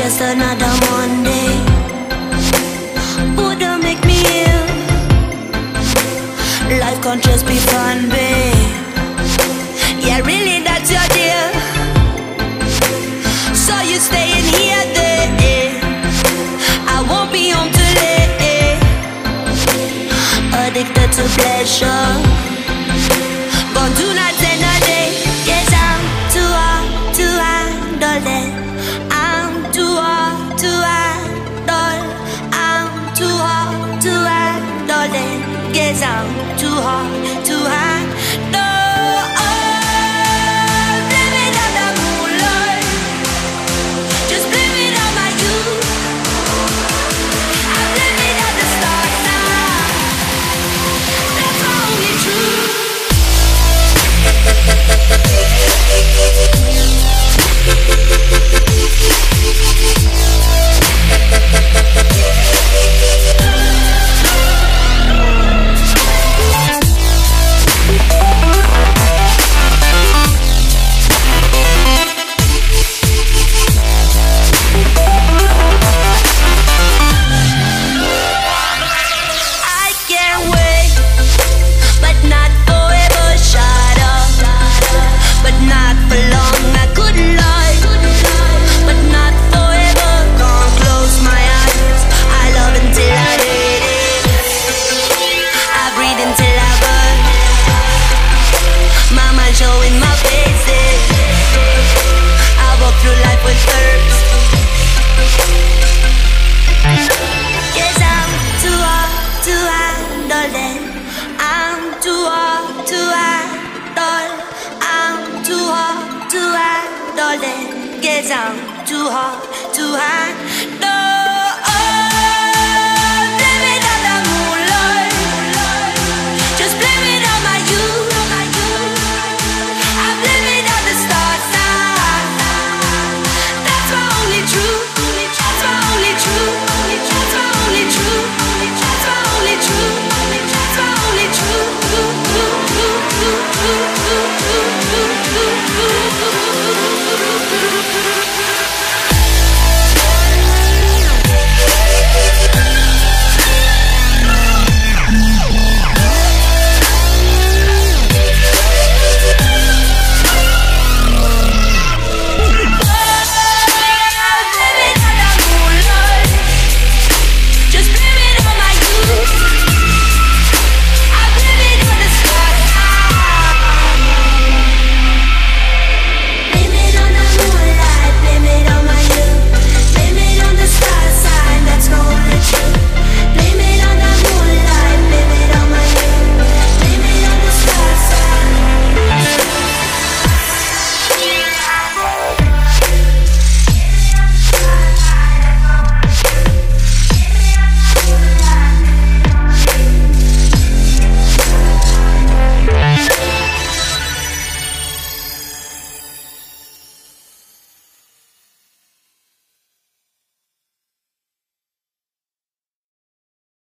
just another Monday. Food don't make me ill. Life can't just be fun, babe. Yeah, really, that's your deal. So you staying here, there. I won't be home too late. Addicted to pleasure. Gonna do nothing a day. Yes, I'm too hard to handle it. I'm too hard to handle. I'm too hard to handle it. Yes, I'm too hard to handle. Showing my faces, I walk through life with thirst. Yes, I'm too hard to handle it. I'm too hard to handle. I'm too hard to handle it. Yes, I'm too hard to handle.